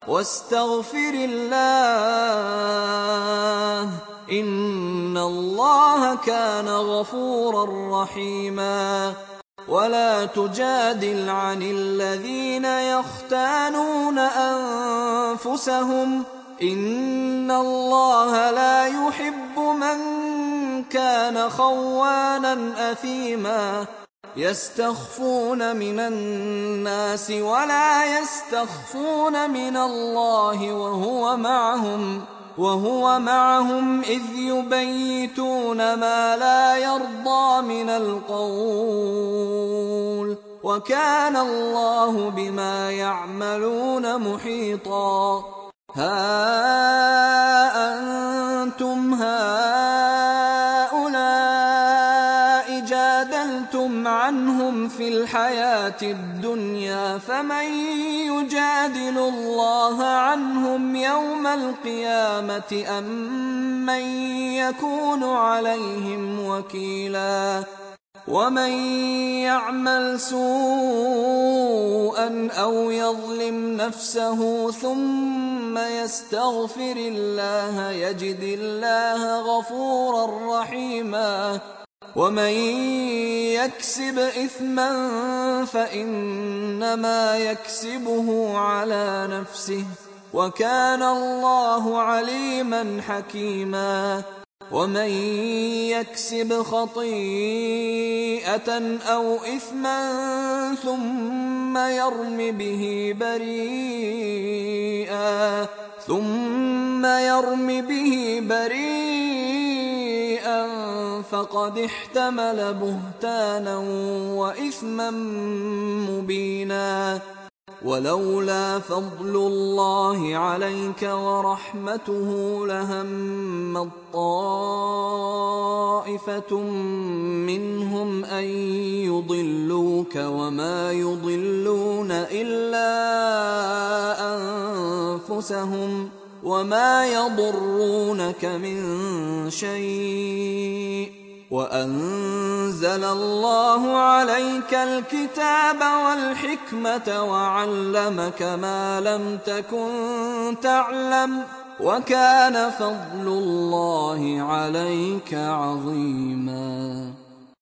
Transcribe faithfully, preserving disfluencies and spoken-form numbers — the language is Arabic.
واستغفر الله إن الله كان غفورا رحيما. ولا تجادل عن الذين يختانون أنفسهم إن الله لا يحب من كان خوانا أثيما. يستخفون من الناس ولا يستخفون من الله وهو معهم وهو معهم إذ يبيتون ما لا يرضى من القول وكان الله بما يعملون محيطا. ها أنتم هؤلاء جادلتم عنهم في الحياة الدنيا فمن يجادل الله عنهم يوم القيامة أم من يكون عليهم وكيلا. ومن يعمل سوءا أو يظلم نفسه ثم يستغفر الله يجد الله غفورا رحيما. ومن يكسب إثما فإنما يكسبه على نفسه وكان الله عليما حكيما. ومن يكسب خطيئة أو إثما ثم يرم به بريئا ثم يرم به بريئا فقد احتمل بهتانا وإثما مبينا. ولولا فضل الله عليك ورحمته لهم طائفة منهم أن يضلوك وما يضلون إلا أنفسهم وما يضرونك من شيء. وأنزل الله عليك الكتاب والحكمة وعلمك ما لم تكن تعلم وكان فضل الله عليك عظيما.